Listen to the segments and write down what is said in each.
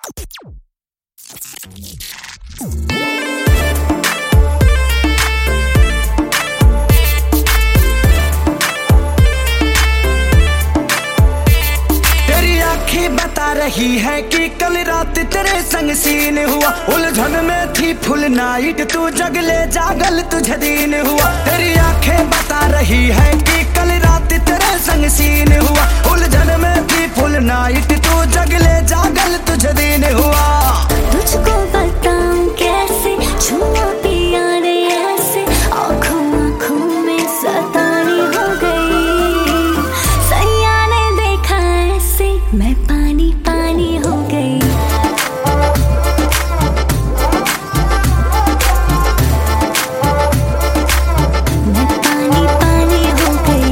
बता रही है कि कल रात तेरे संग सीन हुआ, उलझन में थी फुल नाइट, तू जगले जागल तुझे दिन हुआ। तेरी आंखें बता रही है कि कल रात तेरे संग सीन हुआ, उलझन में थी फुल नाइट, तू जगले जागल तुझे दिन हुआ। तुझको बताऊं कैसे छुआ पिया ने ऐसे, आँखों आँखों में सतानी हो गई। सैया ने देखा ऐसे मैं पानी पानी हो गई। मैं पानी पानी हो गई।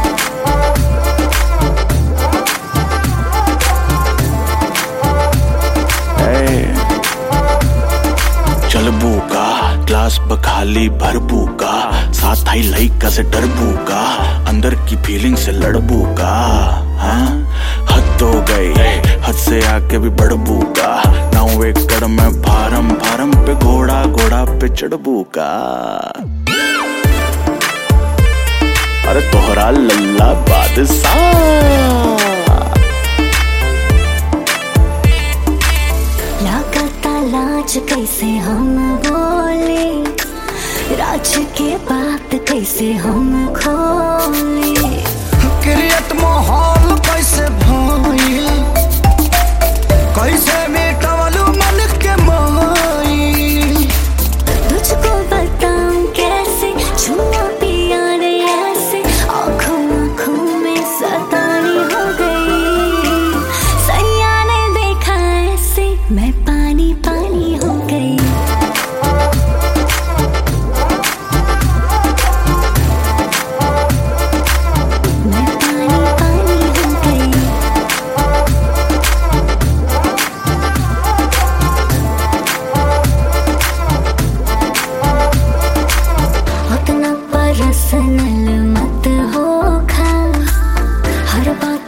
चलबू का ग्लास बखाली भरबू का, साथ आई लइका से डरबू का, अंदर की फीलिंग से लड़बू का। हाँ हद हो गई, हद से आके भी बढ़बू का, नाउ एक कड़ में फारम फारम पे घोड़ा घोड़ा पे चढ़बू का। अरे तोहरा लल्ला बादशाह लाज कैसे हम बोले, राज के बात कैसे हम खोले। क्रिएट माहौल कैसे भइल, कैसे मिटवलू मन के माइल। तुझको बताऊं कैसे छुआ पिया ने ऐसे, आँखों आँखों में सतानी हो गई। सैया ने देखा ऐसे मैं पानी पानी हो गई। मैं पानी पानी हो गई। उतना पर्सनल मत हो खा, हर बात